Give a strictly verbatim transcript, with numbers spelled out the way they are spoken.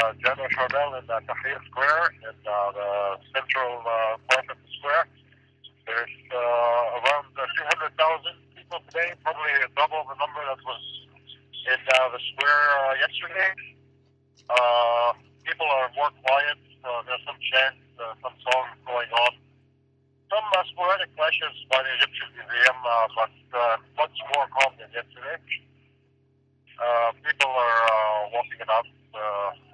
uh, Jannah Charbel in uh, Tahrir Square, in uh, the central uh, part of the square. There's uh, around uh, two hundred thousand people today, probably double the number that was in uh, the square uh, yesterday. Uh, people are more quiet. Uh, there's some chants, uh, some songs going on. Some uh, sporadic clashes by the Egyptian Museum, uh, but uh, much more calm than yesterday. Uh, people are uh, walking about. Uh,